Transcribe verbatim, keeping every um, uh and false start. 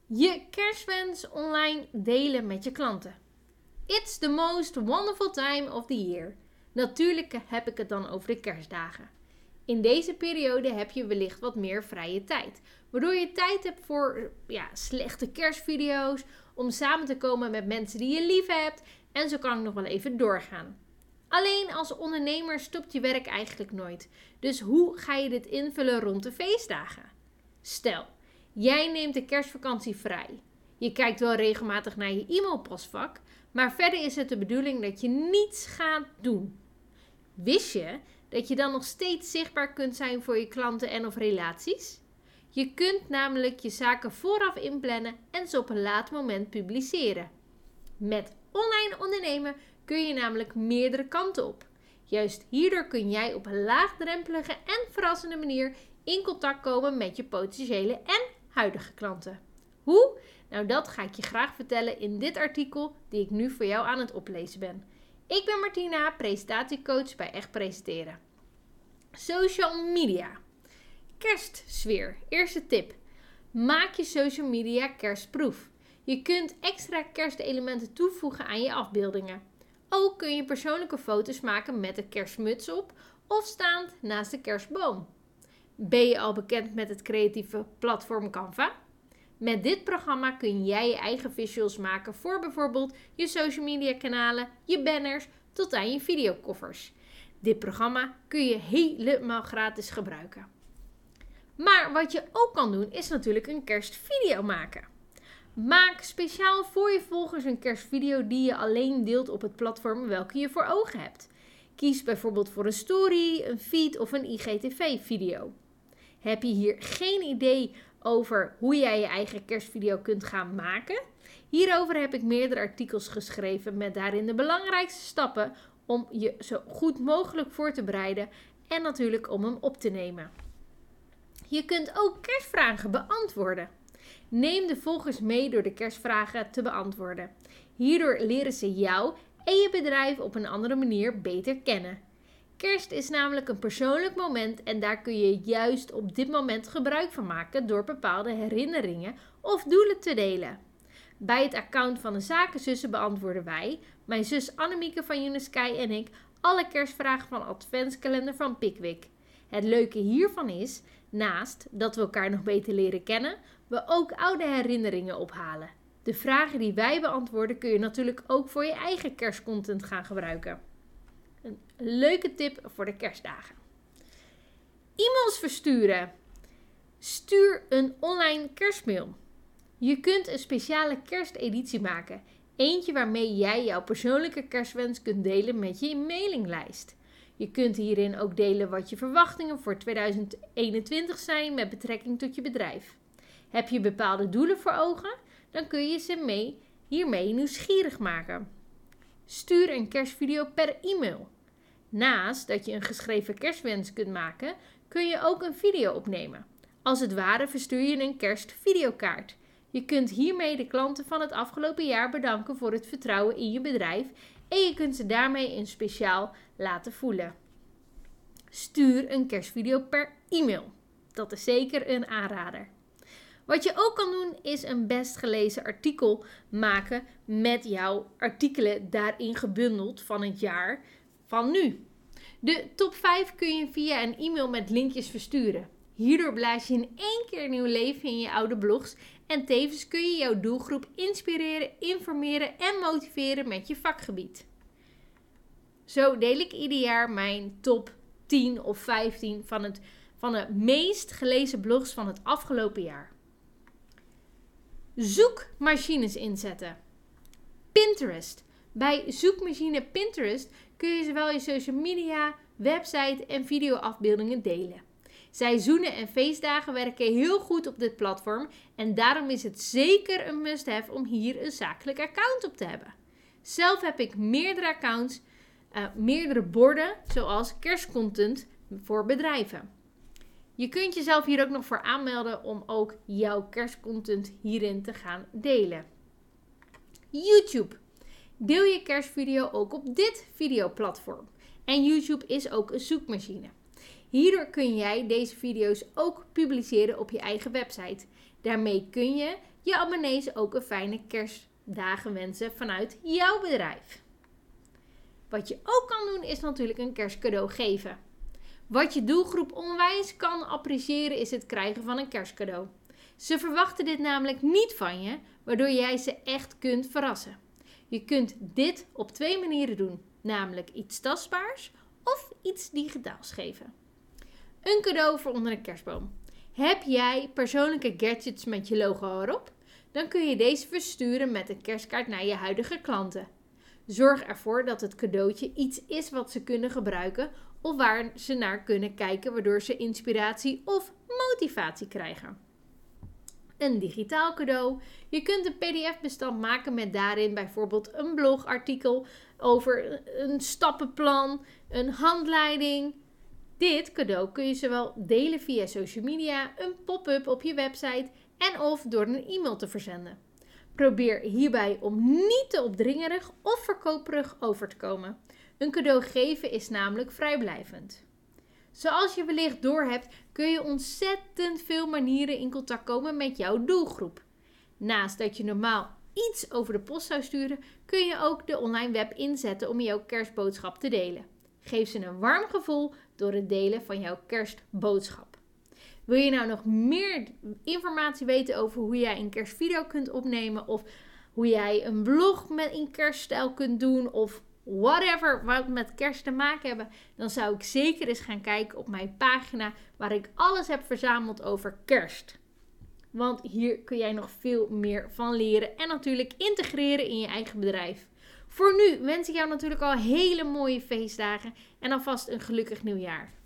Je kerstwens online delen met je klanten. It's the most wonderful time of the year. Natuurlijk heb ik het dan over de kerstdagen. In deze periode heb je wellicht wat meer vrije tijd. Waardoor je tijd hebt voor ja, slechte kerstvideo's. Om samen te komen met mensen die je lief hebt. En zo kan ik nog wel even doorgaan. Alleen als ondernemer stopt je werk eigenlijk nooit. Dus hoe ga je dit invullen rond de feestdagen? Stel, jij neemt de kerstvakantie vrij. Je kijkt wel regelmatig naar je e-mailpostvak, maar verder is het de bedoeling dat je niets gaat doen. Wist je dat je dan nog steeds zichtbaar kunt zijn voor je klanten en of relaties? Je kunt namelijk je zaken vooraf inplannen en ze op een laat moment publiceren. Met online ondernemen kun je namelijk meerdere kanten op. Juist hierdoor kun jij op een laagdrempelige en verrassende manier in contact komen met je potentiële en huidige klanten. Hoe? Nou, dat ga ik je graag vertellen in dit artikel die ik nu voor jou aan het oplezen ben. Ik ben Martina, presentatiecoach bij Echt Presenteren. Social media. Kerstsfeer. Eerste tip. Maak je social media kerstproof. Je kunt extra kerstelementen toevoegen aan je afbeeldingen. Ook kun je persoonlijke foto's maken met de kerstmuts op of staand naast de kerstboom. Ben je al bekend met het creatieve platform Canva? Met dit programma kun jij je eigen visuals maken voor bijvoorbeeld je social media kanalen, je banners tot aan je videokoffers. Dit programma kun je helemaal gratis gebruiken. Maar wat je ook kan doen is natuurlijk een kerstvideo maken. Maak speciaal voor je volgers een kerstvideo die je alleen deelt op het platform welke je voor ogen hebt. Kies bijvoorbeeld voor een story, een feed of een I G T V-video. Heb je hier geen idee over hoe jij je eigen kerstvideo kunt gaan maken? Hierover heb ik meerdere artikels geschreven met daarin de belangrijkste stappen om je zo goed mogelijk voor te bereiden en natuurlijk om hem op te nemen. Je kunt ook kerstvragen beantwoorden. Neem de volgers mee door de kerstvragen te beantwoorden. Hierdoor leren ze jou en je bedrijf op een andere manier beter kennen. Kerst is namelijk een persoonlijk moment en daar kun je juist op dit moment gebruik van maken door bepaalde herinneringen of doelen te delen. Bij het account van de Zakenzussen beantwoorden wij, mijn zus Annemieke van Unisky en ik, alle kerstvragen van Adventskalender van Pickwick. Het leuke hiervan is, naast dat we elkaar nog beter leren kennen, we ook oude herinneringen ophalen. De vragen die wij beantwoorden kun je natuurlijk ook voor je eigen kerstcontent gaan gebruiken. Een leuke tip voor de kerstdagen. E-mails versturen. Stuur een online kerstmail. Je kunt een speciale kersteditie maken. Eentje waarmee jij jouw persoonlijke kerstwens kunt delen met je mailinglijst. Je kunt hierin ook delen wat je verwachtingen voor tweeduizend eenentwintig zijn met betrekking tot je bedrijf. Heb je bepaalde doelen voor ogen? Dan kun je ze mee, hiermee nieuwsgierig maken. Stuur een kerstvideo per e-mail. Naast dat je een geschreven kerstwens kunt maken, kun je ook een video opnemen. Als het ware verstuur je een kerstvideokaart. Je kunt hiermee de klanten van het afgelopen jaar bedanken voor het vertrouwen in je bedrijf en je kunt ze daarmee een speciaal laten voelen. Stuur een kerstvideo per e-mail. Dat is zeker een aanrader. Wat je ook kan doen is een best gelezen artikel maken met jouw artikelen daarin gebundeld van het jaar van nu. De top vijf kun je via een e-mail met linkjes versturen. Hierdoor blaas je in één keer nieuw leven in je oude blogs en tevens kun je jouw doelgroep inspireren, informeren en motiveren met je vakgebied. Zo deel ik ieder jaar mijn top tien of vijftien van, het, van de meest gelezen blogs van het afgelopen jaar. Zoekmachines inzetten. Pinterest. Bij zoekmachine Pinterest kun je zowel je social media, website en videoafbeeldingen delen. Seizoenen en feestdagen werken heel goed op dit platform en daarom is het zeker een must-have om hier een zakelijk account op te hebben. Zelf heb ik meerdere accounts, uh, meerdere borden zoals kerstcontent voor bedrijven. Je kunt jezelf hier ook nog voor aanmelden om ook jouw kerstcontent hierin te gaan delen. YouTube. Deel je kerstvideo ook op dit videoplatform. En YouTube is ook een zoekmachine. Hierdoor kun jij deze video's ook publiceren op je eigen website. Daarmee kun je je abonnees ook een fijne kerstdagen wensen vanuit jouw bedrijf. Wat je ook kan doen is natuurlijk een kerstcadeau geven. Wat je doelgroep onwijs kan appreciëren is het krijgen van een kerstcadeau. Ze verwachten dit namelijk niet van je, waardoor jij ze echt kunt verrassen. Je kunt dit op twee manieren doen, namelijk iets tastbaars of iets digitaals geven. Een cadeau voor onder een kerstboom. Heb jij persoonlijke gadgets met je logo erop? Dan kun je deze versturen met een kerstkaart naar je huidige klanten. Zorg ervoor dat het cadeautje iets is wat ze kunnen gebruiken of waar ze naar kunnen kijken, waardoor ze inspiratie of motivatie krijgen. Een digitaal cadeau. Je kunt een P D F-bestand maken met daarin bijvoorbeeld een blogartikel over een stappenplan, een handleiding. Dit cadeau kun je zowel delen via social media, een pop-up op je website en of door een e-mail te verzenden. Probeer hierbij om niet te opdringerig of verkoperig over te komen. Een cadeau geven is namelijk vrijblijvend. Zoals je wellicht doorhebt, kun je ontzettend veel manieren in contact komen met jouw doelgroep. Naast dat je normaal iets over de post zou sturen, kun je ook de online web inzetten om jouw kerstboodschap te delen. Geef ze een warm gevoel door het delen van jouw kerstboodschap. Wil je nou nog meer informatie weten over hoe jij een kerstvideo kunt opnemen of hoe jij een blog met in kerststijl kunt doen of whatever wat met kerst te maken hebben, dan zou ik zeker eens gaan kijken op mijn pagina waar ik alles heb verzameld over kerst. Want hier kun jij nog veel meer van leren en natuurlijk integreren in je eigen bedrijf. Voor nu wens ik jou natuurlijk al hele mooie feestdagen en alvast een gelukkig nieuwjaar.